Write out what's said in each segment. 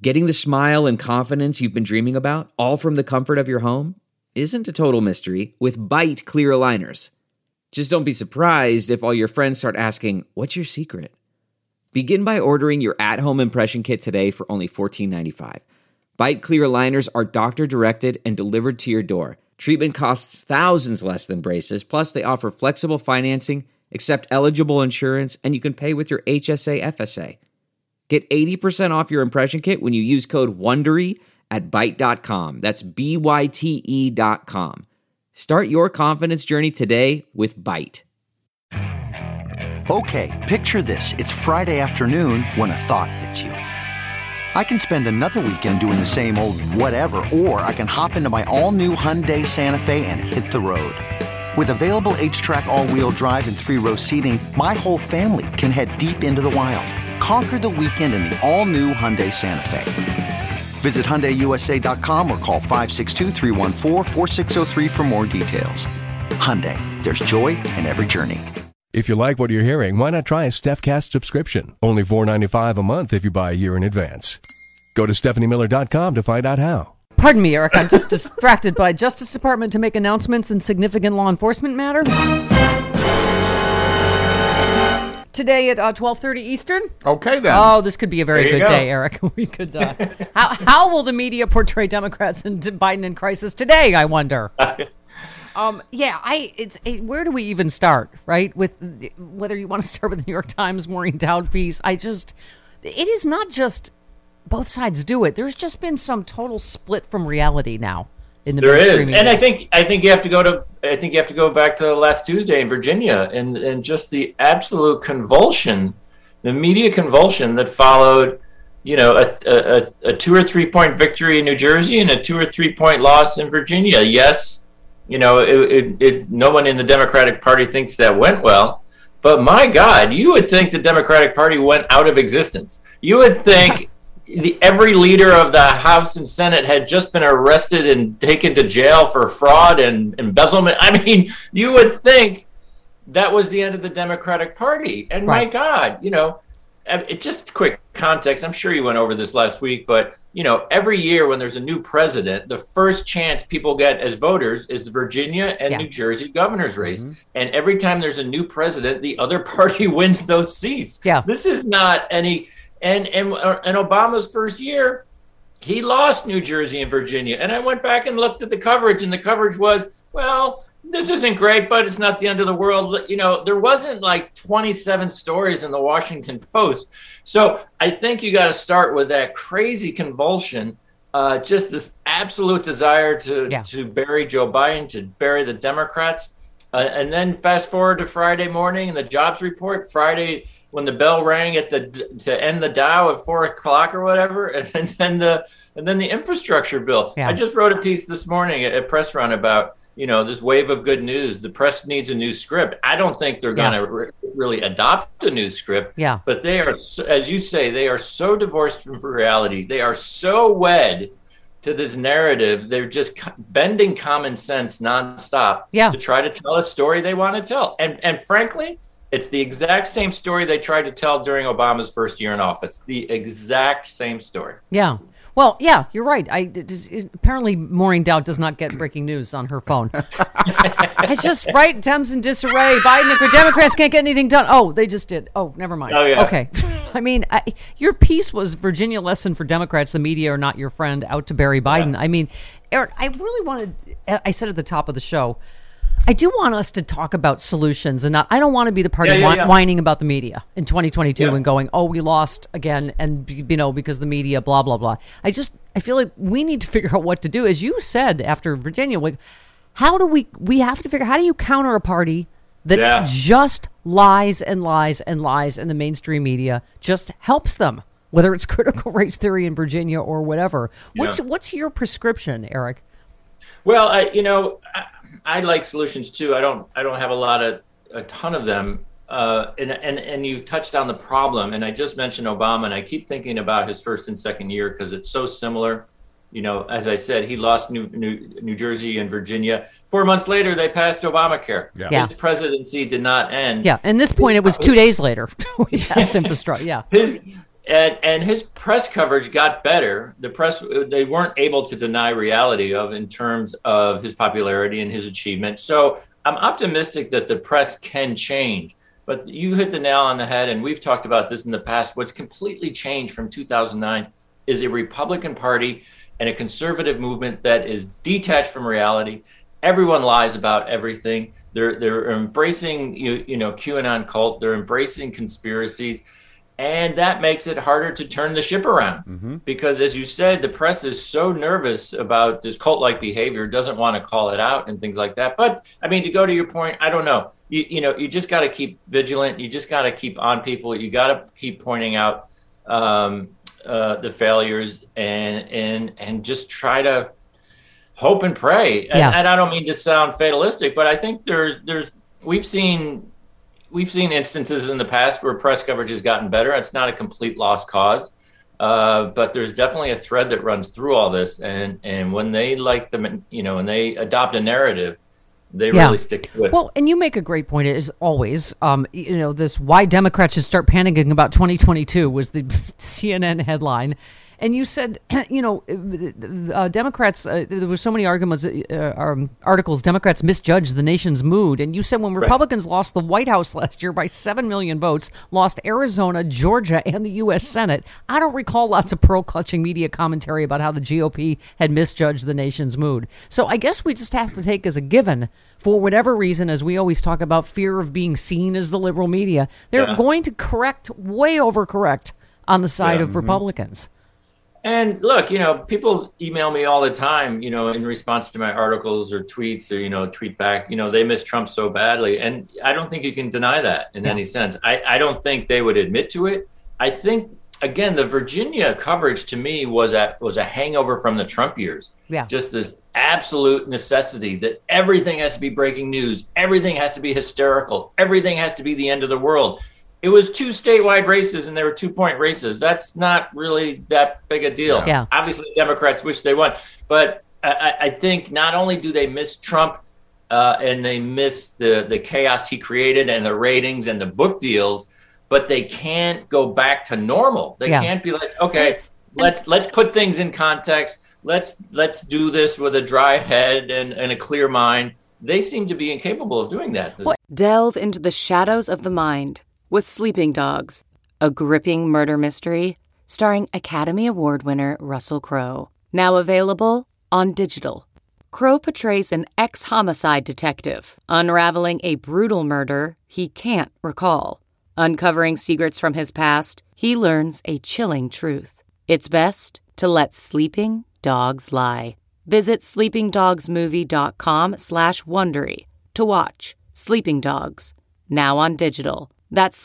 Getting the smile and confidence you've been dreaming about, all from the comfort of your home, isn't a total mystery with Byte clear aligners. Just don't be surprised if all your friends start asking, "What's your secret?" Begin by ordering your at-home impression kit today for only $14.95. Byte clear aligners are doctor-directed and delivered to your door. Treatment costs thousands less than braces, plus they offer flexible financing, accept eligible insurance, and you can pay with your HSA FSA. Get 80% off your impression kit when you use code WONDERY at Byte.com. That's BYTE.com. Start your confidence journey today with Byte. Okay, picture this. It's Friday afternoon when a thought hits you. I can spend another weekend doing the same old whatever, or I can hop into my all-new Hyundai Santa Fe and hit the road. With available H-Track all-wheel drive and 3-row seating, my whole family can head deep into the wild. Conquer the weekend in the all-new Hyundai Santa Fe. Visit HyundaiUSA.com or call 562-314-4603 for more details. Hyundai, there's joy in every journey. If you like what you're hearing, why not try a StephCast subscription? Only $4.95 a month if you buy a year in advance. Go to StephanieMiller.com to find out how. Pardon me, Eric. I'm just distracted by Justice Department to make announcements in significant law enforcement matter. Today at 12:30 Eastern. Okay, then. Oh, this could be a very good day, Eric. We could. How will the media portray Democrats and Biden in crisis today? I wonder. Where do we even start, right? With whether you want to start with the New York Times Maureen Dowd piece, it is not just both sides do it. There's just been some total split from reality now in the mainstream media. And I think you have to go back to last Tuesday in Virginia and just the absolute convulsion, the media convulsion that followed. A 2 or 3 point victory in New Jersey and a 2 or 3 point loss in Virginia. Yes. No one in the Democratic Party thinks that went well, but my God, you would think the Democratic Party went out of existence. You would think every leader of the House and Senate had just been arrested and taken to jail for fraud and embezzlement. I mean, you would think that was the end of the Democratic Party. And my God, just quick context. I'm sure you went over this last week, but every year when there's a new president, the first chance people get as voters is the Virginia and New Jersey governor's race. Mm-hmm. And every time there's a new president, the other party wins those seats. Yeah. This is not any, and Obama's first year, he lost New Jersey and Virginia. And I went back and looked at the coverage, and the coverage was, well, this isn't great, but it's not the end of the world. There wasn't like 27 stories in the Washington Post. So I think you got to start with that crazy convulsion, just this absolute desire to bury Joe Biden, to bury the Democrats. And then fast forward to Friday morning and the jobs report, Friday when the bell rang to end the Dow at 4:00 or whatever, and then the infrastructure bill. Yeah. I just wrote a piece this morning at Press Run about this wave of good news. The press needs a new script. I don't think they're going to really adopt a new script. Yeah. But they are, as you say, they are so divorced from reality. They are so wed to this narrative. They're just bending common sense nonstop to try to tell a story they want to tell. And frankly, it's the exact same story they tried to tell during Obama's first year in office. The exact same story. Yeah. Well, yeah, you're right. Apparently, Maureen Dowd does not get breaking news on her phone. It's just right. Dems in disarray. Biden and Democrats can't get anything done. Oh, they just did. Oh, never mind. Oh, yeah. Okay. I mean, your piece was Virginia lesson for Democrats. The media are not your friend. Out to bury Biden. Yeah. I mean, Eric, I really wanted. I said at the top of the show, I do want us to talk about solutions, and I don't want to be the party whining about the media in 2022 and going, "Oh, we lost again," and because the media, blah blah blah. I feel like we need to figure out what to do, as you said after Virginia. Like, how do we have to figure? How do you counter a party that just lies and lies and lies, and the mainstream media just helps them, whether it's critical race theory in Virginia or whatever? What's your prescription, Eric? Well, I like solutions too. I don't have a ton of them. And you touched on the problem. And I just mentioned Obama, and I keep thinking about his first and second year because it's so similar. As I said, he lost New Jersey and Virginia. 4 months later, they passed Obamacare. Yeah. His presidency did not end. Yeah. And this point, it was 2 days later we passed infrastructure. Yeah. And his press coverage got better. The press, they weren't able to deny reality in terms of his popularity and his achievement. So I'm optimistic that the press can change. But you hit the nail on the head, and we've talked about this in the past. What's completely changed from 2009 is a Republican Party and a conservative movement that is detached from reality. Everyone lies about everything. They're embracing QAnon cult. They're embracing conspiracies. And that makes it harder to turn the ship around because, as you said, the press is so nervous about this cult-like behavior, doesn't want to call it out and things like that. But I mean, to go to your point, I don't know. You just got to keep vigilant. You just got to keep on people. You got to keep pointing out the failures and just try to hope and pray. And I don't mean to sound fatalistic, but I think we've seen instances in the past where press coverage has gotten better. It's not a complete lost cause, but there's definitely a thread that runs through all this. And when they when they adopt a narrative, they really stick to it. Well, and you make a great point. As always, this why Democrats should start panicking about 2022 was the CNN headline. And you said, Democrats, there were so many articles, Democrats misjudged the nation's mood. And you said when Republicans lost the White House last year by 7 million votes, lost Arizona, Georgia, and the U.S. Senate, I don't recall lots of pearl-clutching media commentary about how the GOP had misjudged the nation's mood. So I guess we just have to take as a given, for whatever reason, as we always talk about fear of being seen as the liberal media, they're going to way overcorrect on the side of Republicans. And look, people email me all the time, in response to my articles or tweets or, tweet back, they miss Trump so badly. And I don't think you can deny that in any sense. I don't think they would admit to it. I think, again, the Virginia coverage to me was a hangover from the Trump years. Yeah. Just this absolute necessity that everything has to be breaking news. Everything has to be hysterical. Everything has to be the end of the world. It was 2 statewide races, and they were 2-point races. That's not really that big a deal. Yeah. Obviously, Democrats wish they won. But I think not only do they miss Trump and they miss the chaos he created and the ratings and the book deals, but they can't go back to normal. They can't be like, okay, let's put things in context. Let's do this with a dry head and a clear mind. They seem to be incapable of doing that. Delve into the shadows of the mind with Sleeping Dogs, a gripping murder mystery starring Academy Award winner Russell Crowe. Now available on digital. Crowe portrays an ex-homicide detective unraveling a brutal murder he can't recall. Uncovering secrets from his past, he learns a chilling truth. It's best to let sleeping dogs lie. Visit sleepingdogsmovie.com/Wondery to watch Sleeping Dogs, now on digital. That's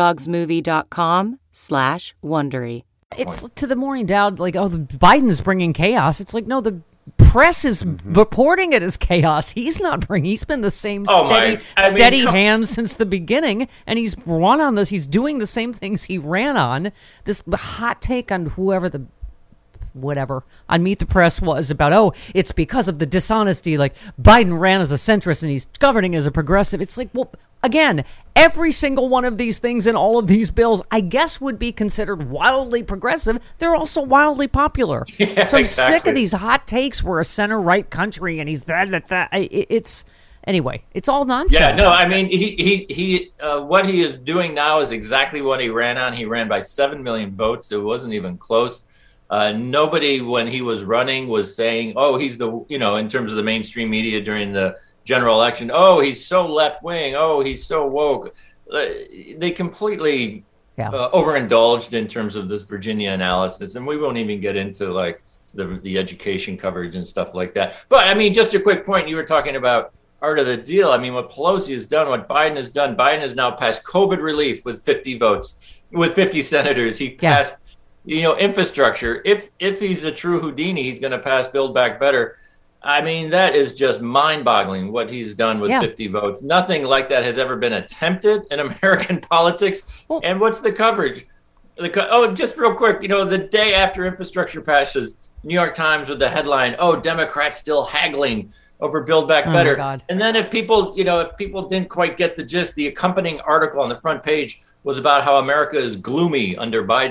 sleepingdogsmovie.com/Wondery. It's to the Maureen Dowd, like, Biden's bringing chaos. It's like, no, the press is reporting it as chaos. He's been the same steady hand since the beginning, and he's run on this. He's doing the same things he ran on. This hot take on whatever on Meet the Press was about, it's because of the dishonesty, like Biden ran as a centrist and he's governing as a progressive. It's like, well, again, every single one of these things in all of these bills, I guess, would be considered wildly progressive. They're also wildly popular. Yeah, so I'm sick of these hot takes. We're a center-right country and he's that. Anyway, it's all nonsense. Yeah, no, I mean, he what he is doing now is exactly what he ran on. He ran by 7 million votes. It wasn't even close. Nobody, when he was running, was saying, he's in terms of the mainstream media during the general election, he's so left-wing, he's so woke. They completely overindulged in terms of this Virginia analysis, and we won't even get into, like, the education coverage and stuff like that. But, I mean, just a quick point, you were talking about art of the deal. I mean, what Pelosi has done, what Biden has done, Biden has now passed COVID relief with 50 votes, with 50 senators. He passed infrastructure. If he's the true Houdini, he's going to pass Build Back Better. I mean, that is just mind-boggling what he's done with 50 votes. Nothing like that has ever been attempted in American politics. Well, and what's the coverage? Just real quick, the day after infrastructure passes, New York Times with the headline, Democrats still haggling over Build Back Better. And then if people didn't quite get the gist, the accompanying article on the front page was about how America is gloomy under Biden.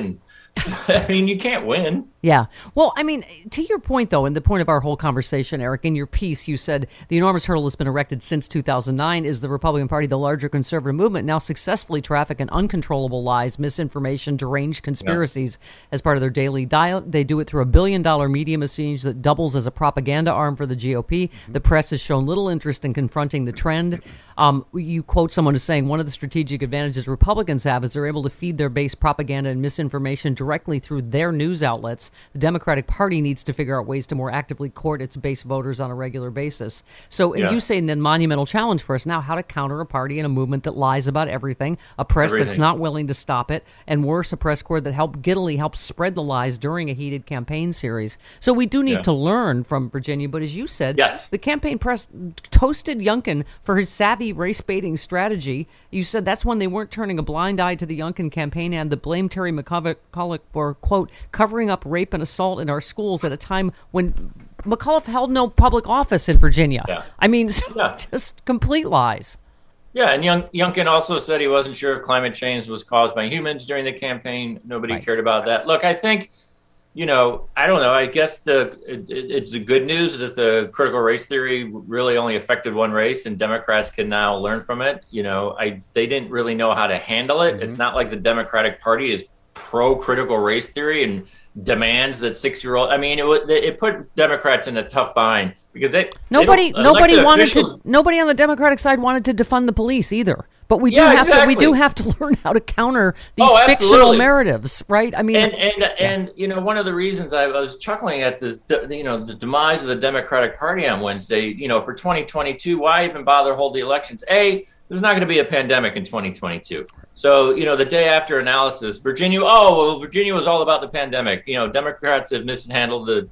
I mean, you can't win. Yeah. Well, I mean, to your point, though, and the point of our whole conversation, Eric, in your piece, you said the enormous hurdle has been erected since 2009 is the Republican Party, the larger conservative movement, now successfully traffic in uncontrollable lies, misinformation, deranged conspiracies as part of their daily diet. They do it through $1 billion media machine that doubles as a propaganda arm for the GOP. The press has shown little interest in confronting the trend. You quote someone as saying one of the strategic advantages Republicans have is they're able to feed their base propaganda and misinformation directly through their news outlets. The Democratic Party needs to figure out ways to more actively court its base voters on a regular basis. So, and you say the monumental challenge for us now, how to counter a party and a movement that lies about everything, a press that's not willing to stop it, and worse, a press corps that giddily helps spread the lies during a heated campaign series. So we do need to learn from Virginia, but as you said, the campaign press toasted Youngkin for his savvy race-baiting strategy. You said that's when they weren't turning a blind eye to the Youngkin campaign and blame Terry McAuliffe for, quote, covering up rape and assault in our schools at a time when McAuliffe held no public office in Virginia. I mean, just complete lies. Yeah, and Youngkin also said he wasn't sure if climate change was caused by humans during the campaign. Nobody cared about that. Look, I think, I don't know. I guess it's the good news that the critical race theory really only affected one race, and Democrats can now learn from it. They didn't really know how to handle it. It's not like the Democratic Party is pro-critical race theory and demands that 6-year-old. I mean, it put Democrats in a tough bind because nobody on the Democratic side wanted to defund the police either. But we do have to learn how to counter these fictional narratives, right? I mean, and one of the reasons I was chuckling at this, the demise of the Democratic Party on Wednesday. For 2022, why even bother hold the elections? There's not going to be a pandemic in 2022. So, the day after analysis, Virginia was all about the pandemic. Democrats have mishandled the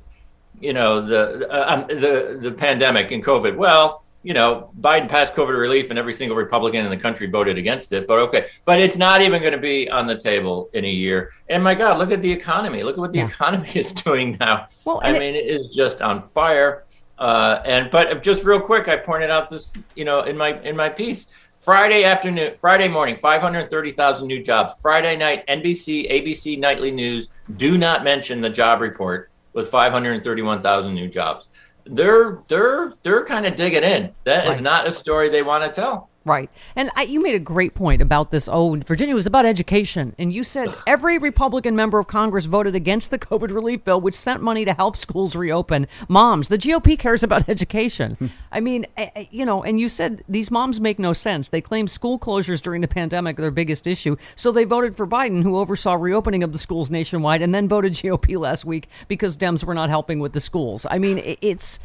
pandemic and COVID. Well, Biden passed COVID relief and every single Republican in the country voted against it. But okay. But it's not even going to be on the table in a year. And my God, look at the economy. Look at what the economy is doing now. Well, it is just on fire. But just real quick, I pointed out this, in my piece. Friday morning, 530,000 new jobs. Friday night, NBC, ABC nightly news do not mention the job report with 531,000 new jobs. They're kind of digging in. That is not a story they want to tell. Right. And you made a great point about this. Virginia was about education. And you said every Republican member of Congress voted against the COVID relief bill, which sent money to help schools reopen. Moms, the GOP cares about education. I mean, and you said these moms make no sense. They claim school closures during the pandemic are their biggest issue. So they voted for Biden, who oversaw reopening of the schools nationwide, and then voted GOP last week because Dems were not helping with the schools. I mean, it's...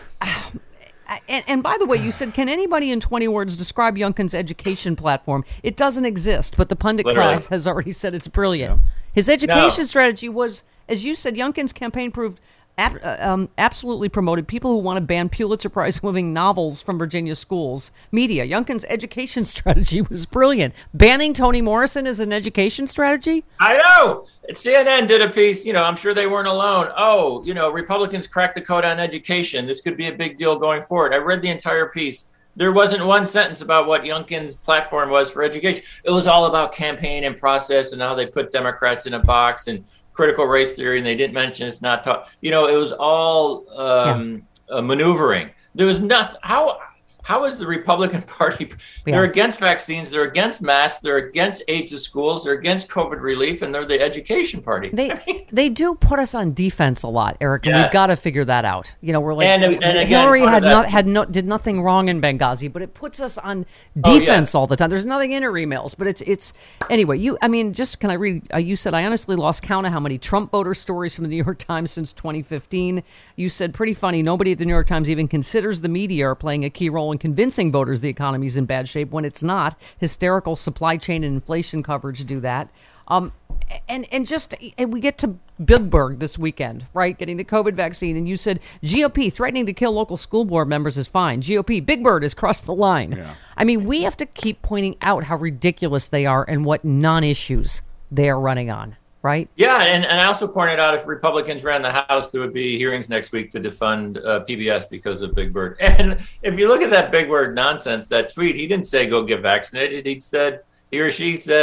And by the way, you said, can anybody in 20 words describe Youngkin's education platform? It doesn't exist, but the pundit class has already said it's brilliant. His education strategy was, as you said, Youngkin's campaign proved absolutely promoted people who want to ban Pulitzer Prize-winning novels from Virginia schools. Media. Youngkin's education strategy was brilliant. Banning Toni Morrison is an education strategy? I know. CNN did a piece, I'm sure they weren't alone. Republicans cracked the code on education. This could be a big deal going forward. I read the entire piece. There wasn't one sentence about what Youngkin's platform was for education. It was all about campaign and process and how they put Democrats in a box and critical race theory, and they didn't mention it's not taught. It was all maneuvering. There was nothing. How is the Republican Party? They're against vaccines. They're against masks. They're against aid to schools. They're against COVID relief, and they're the education party. They do put us on defense a lot, Eric, and we've got to figure that out. We're like Hillary did nothing wrong in Benghazi, but it puts us on defense all the time. There's nothing in her emails, but it's anyway. Can I read? You said I honestly lost count of how many Trump voter stories from the New York Times since 2015. You said pretty funny. Nobody at the New York Times even considers the media are playing a key role in convincing voters the economy's in bad shape when it's not. Hysterical supply chain and inflation coverage do that. And we get to Bigberg this weekend, right? Getting the COVID vaccine. And you said GOP threatening to kill local school board members is fine. GOP, Big Bird has crossed the line. Yeah. I mean, we have to keep pointing out how ridiculous they are and what non-issues they are running on. Right? Yeah, and I also pointed out if Republicans ran the House, there would be hearings next week to defund PBS because of Big Bird. And if you look at that Big Bird nonsense, that tweet, he didn't say go get vaccinated. He or she said,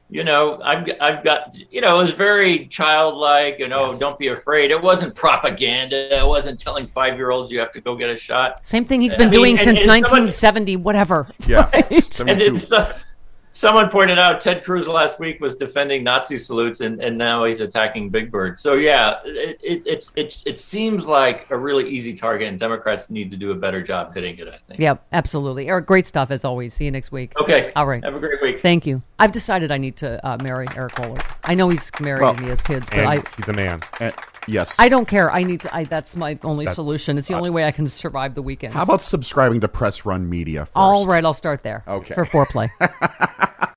I've got, it was very childlike, don't be afraid. It wasn't propaganda. It wasn't telling 5-year-olds you have to go get a shot. Same thing he's been doing since 1970, whatever. Yeah. Right? And someone pointed out Ted Cruz last week was defending Nazi salutes, and now he's attacking Big Bird. So yeah, it seems like a really easy target, and Democrats need to do a better job hitting it, I think. Yeah, absolutely. Eric, great stuff as always. See you next week. Okay. All right. Have a great week. Thank you. I've decided I need to marry Eric Kohler. I know he's married and he has kids, but he's a man. Yes. I don't care. That's my only solution. It's the only way I can survive the weekend. How about subscribing to Press Run Media first? All right, I'll start there. Okay. For foreplay.